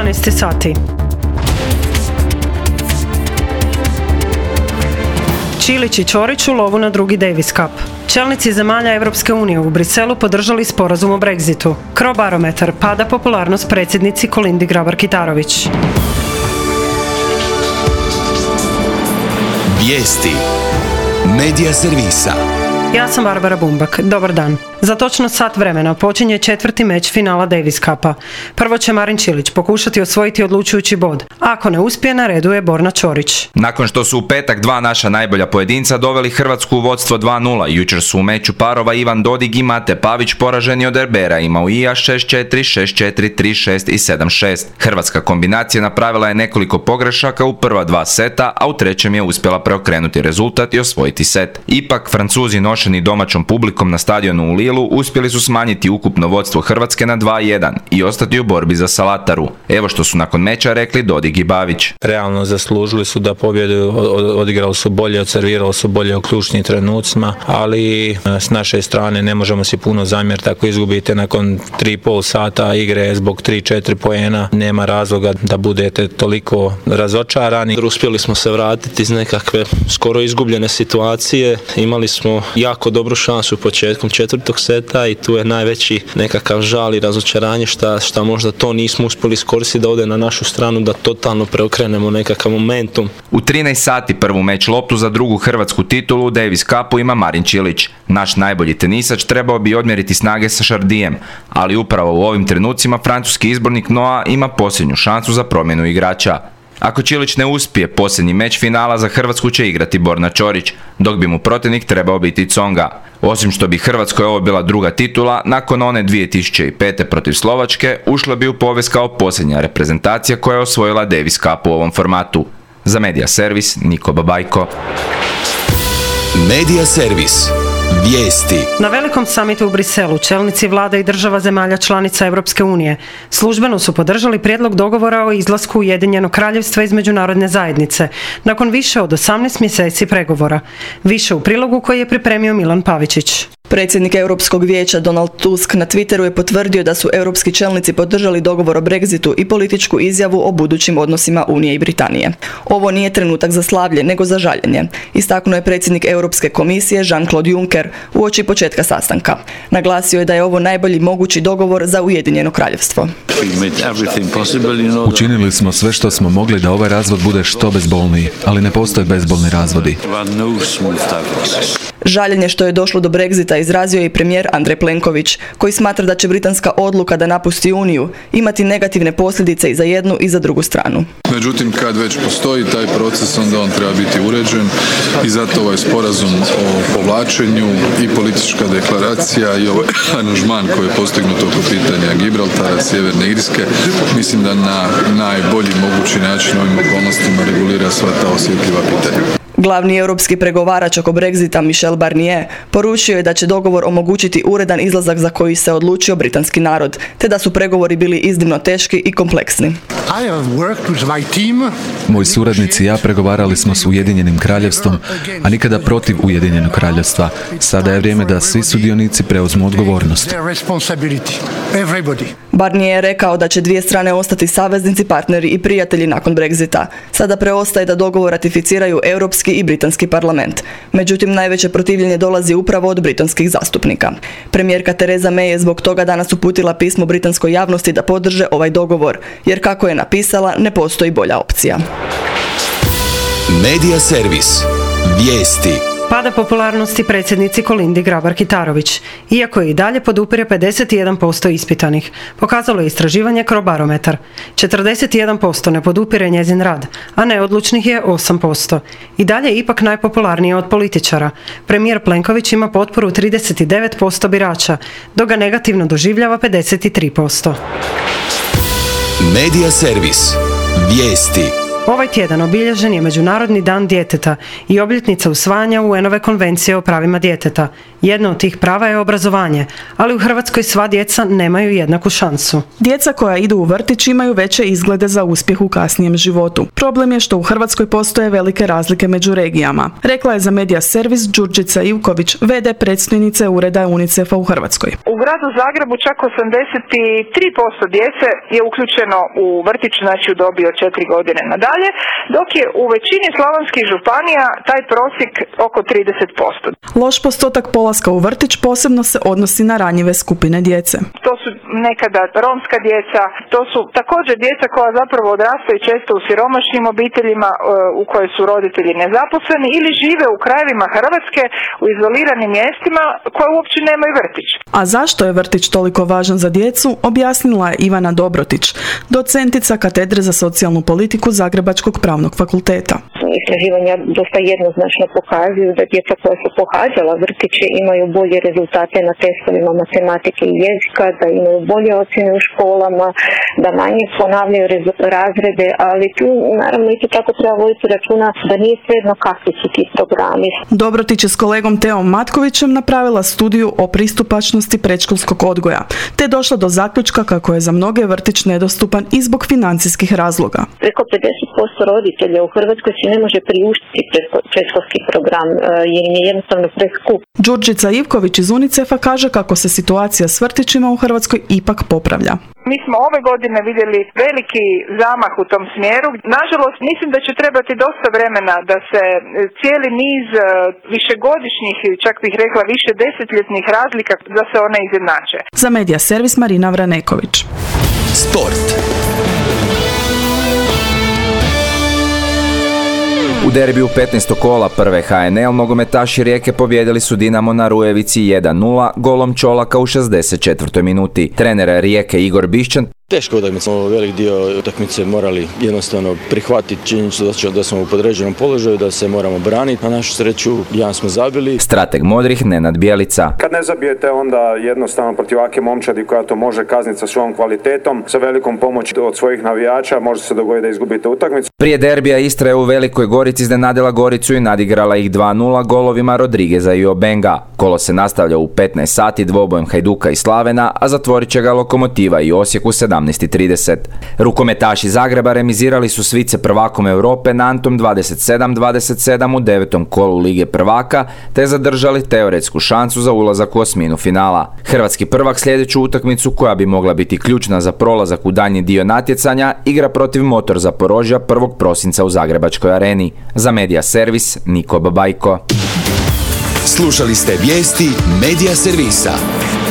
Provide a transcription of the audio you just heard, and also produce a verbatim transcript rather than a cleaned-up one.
dvanaest sati. Čilić i Ćorić u lovu na drugi Davis Cup. Čelnici zemalja Europske unije u Briselu podržali sporazum o Brexitu. Crobarometar, pada popularnost predsjednici Kolindi Grabar-Kitarović. Vijesti Medija servisa. Ja sam Barbara Bumbak. Dobar dan. Za točno sat vremena počinje četvrti meč finala Davis Cupa. Prvo će Marin Čilić pokušati osvojiti odlučujući bod. Ako ne uspije, na redu je Borna Ćorić. Nakon što su u petak dva naša najbolja pojedinca doveli Hrvatsku u vodstvo dva nula, jučer su u meču parova Ivan Dodig i Mate Pavić poraženi od Herbera i Mauija šest četiri, šest četiri, tri šest i sedam šest. Hrvatska kombinacija napravila je nekoliko pogrešaka u prva dva seta, a u trećem je uspjela preokrenuti rezultat i osvojiti set. Ipak, Francuzi nošeni domaćom publikom na stadionu u Lilu uspjeli su smanjiti ukupno vodstvo Hrvatske na dva jedan i ostati u borbi za Salataru. Evo što su nakon meča rekli Dodig i Bavić. Realno zaslužili su da pobjedu, odigrali su bolje, odservirali su bolje u ključnim trenucima, ali s naše strane ne možemo si puno zamjeriti ako izgubite nakon tri i pol sata igre zbog tri četiri poena. Nema razloga da budete toliko razočarani. Uspjeli smo se vratiti iz nekakve skoro izgubljene situacije. Imali smo jako dobru šansu početkom četvrtog seta i tu je najveći nekakav žal i razočaranje šta, šta možda to nismo uspjeli iskoristiti da ode na našu stranu, da totalno preokrenemo nekakav momentum. U trinaest sati prvu meč loptu za drugu hrvatsku titulu u Davis Cupu ima Marin Čilić. Naš najbolji tenisač trebao bi odmjeriti snage sa Šardijem, ali upravo u ovim trenucima francuski izbornik Noah ima posljednju šansu za promjenu igrača. Ako Čilić ne uspije, posljednji meč finala za Hrvatsku će igrati Borna Ćorić, dok bi mu protivnik trebao biti Tsonga. Osim što bi Hrvatskoj ovo bila druga titula, nakon one dvije tisuće pete protiv Slovačke, ušla bi u povijest kao posljednja reprezentacija koja je osvojila Davis Cup u ovom formatu. Za Medija servis, Niko Babajko. Medija servis. Vijesti. Na velikom samitu u Briselu čelnici vlada i država zemalja članica Europske unije službeno su podržali prijedlog dogovora o izlasku Ujedinjenog kraljevstva iz međunarodne zajednice nakon više od osamnaest mjeseci pregovora. Više u prilogu koji je pripremio Milan Pavičić. Predsjednik Europskog vijeća Donald Tusk na Twitteru je potvrdio da su europski čelnici podržali dogovor o Brexitu i političku izjavu o budućim odnosima Unije i Britanije. Ovo nije trenutak za slavlje, nego za žaljenje, istaknuo je predsjednik Europske komisije Jean-Claude Juncker uoči početka sastanka. Naglasio je da je ovo najbolji mogući dogovor za Ujedinjeno kraljevstvo. Učinili smo sve što smo mogli da ovaj razvod bude što bezbolniji, ali ne postoje bezbolni razvodi. Žaljenje što je došlo do Brexita izrazio je i premijer Andrej Plenković, koji smatra da će britanska odluka da napusti Uniju imati negativne posljedice i za jednu i za drugu stranu. Međutim, kad već postoji taj proces, onda on treba biti uređen i zato ovaj sporazum o povlačenju i politička deklaracija i ovaj aranžman koji je postignut oko pitanja Gibraltara, Sjeverne Irske, mislim da na najbolji mogući način ovim okolnostima regulira sva ta osjetljiva pitanja. Glavni europski pregovarač oko Brexita Michel Barnier poručio je da će dogovor omogućiti uredan izlazak za koji se odlučio britanski narod, te da su pregovori bili iznimno teški i kompleksni. Moji suradnici i ja pregovarali smo s Ujedinjenim kraljevstvom, a nikada protiv Ujedinjenog kraljevstva. Sada je vrijeme da svi sudionici preuzmu odgovornost. Barnier je rekao da će dvije strane ostati saveznici, partneri i prijatelji nakon Brexita. Sada preostaje da dogovor ratificiraju europski i britanski parlament. Međutim, najveće protivljenje dolazi upravo od britanskih zastupnika. Premijerka Theresa May je zbog toga danas uputila pismo britanskoj javnosti da podrže ovaj dogovor, jer kako je napisala, ne postoji bolja opcija. Medija servis. Vijesti. Pada popularnosti predsjednici Kolindi Grabar-Kitarović, iako je i dalje podupire pedeset jedan posto ispitanih, pokazalo je istraživanje Crobarometar. četrdeset jedan posto ne podupire njezin rad, a neodlučnih je osam posto. I dalje je ipak najpopularnija od političara. Premijer Plenković ima potporu trideset devet posto birača, dok ga negativno doživljava pedeset tri posto. Medija servis. Vijesti. Ovaj tjedan obilježen je Međunarodni dan djeteta i obljetnica usvajanja U N-ove konvencije o pravima djeteta. Jedno od tih prava je obrazovanje, ali u Hrvatskoj sva djeca nemaju jednaku šansu. Djeca koja idu u vrtić imaju veće izglede za uspjeh u kasnijem životu. Problem je što u Hrvatskoj postoje velike razlike među regijama, rekla je za Medija Servis Đurđica Ivković, ve de predstojnice Ureda UNICEF-a u Hrvatskoj. U gradu Zagrebu čak osamdeset tri posto djece je uključeno u vrtić, znači u dobi od četiri godine nadalje, dok je u većini slavonskih županija taj prosjek oko trideset posto. Loš postotak polaska u vrtić posebno se odnosi na ranjive skupine djece. To su nekada romska djeca, to su također djeca koja zapravo odrastaju često u siromašnim obiteljima u kojoj su roditelji nezaposleni ili žive u krajevima Hrvatske u izoliranim mjestima koje uopće nemaju vrtić. A zašto je vrtić toliko važan za djecu, objasnila je Ivana Dobrotić, docentica katedre za socijalnu politiku Zagrebačkog pravnog fakulteta. Istraživanja dosta jednoznačno pokazuju da djeca koja su pohađala vrtiće imaju bolje rezultate na testovima matematike i jezika, da imaju bolje ocjene u školama, da manje ponavljaju razrede, ali tu naravno isto tako treba voditi računa da nije svejedno kakvi su ti programi. Dobrotić je s kolegom Teom Matkovićem napravila studiju o pristupačnosti predškolskog odgoja, te došla do zaključka kako je za mnoge vrtić nedostupan i zbog financijskih razloga. Preko pedeset posto roditelja u Hrvatskoj si ne može priuštiti predškolski program jer im je jednostavno preskup. Đurđica Ivković iz UNICEF-a kaže kako se situacija s vrtićima u Hrvatskoj ipak popravlja. Mi smo ove godine vidjeli veliki zamah u tom smjeru. Nažalost, mislim da će trebati dosta vremena da se cijeli niz višegodišnjih, čak bih rekla više desetljetnih razlika, da se one izjednače. Za Medija Servis Marina Vraneković. Sport. U derbiju petnaestog kola prve ha en el nogometaši Rijeke pobijedili su Dinamo na Rujevici jedan nula golom Čolaka u šezdeset četvrtoj minuti. Trener Rijeke Igor Bišćan Teška utakmica, velik dio utakmice morali jednostavno prihvatiti činjenicu da smo u podređenom položaju, da se moramo braniti. Na našu sreću jedan smo zabili. Strateg modrih Nenad Bjelica. Kad ne zabijete, onda jednostavno protiv ovake momčadi koja to može kazniti sa svojom kvalitetom, sa velikom pomoći od svojih navijača, može se dogoditi da izgubite utakmicu. Prije derbija Istra je u Velikoj Gorici iznenadila Goricu i nadigrala ih dva nula golovima Rodrigueza i Obenga. Kolo se nastavlja u petnaest sati dvobojem Hajduka i Slavena, a zatvorit će ga Lokomotiva i Osijek u sedamnaest i trideset. Rukometaši Zagreba remizirali su s vice prvakom Europe Nantom dvadeset sedam dvadeset sedam u devetom kolu Lige prvaka, te zadržali teoretsku šansu za ulazak u osminu finala. Hrvatski prvak sljedeću utakmicu, koja bi mogla biti ključna za prolazak u daljnji dio natjecanja, igra protiv Motor Zaporožja prvog prosinca u Zagrebačkoj areni. Za Medija Servis Niko Babajko. Slušali ste vijesti Medija Servisa.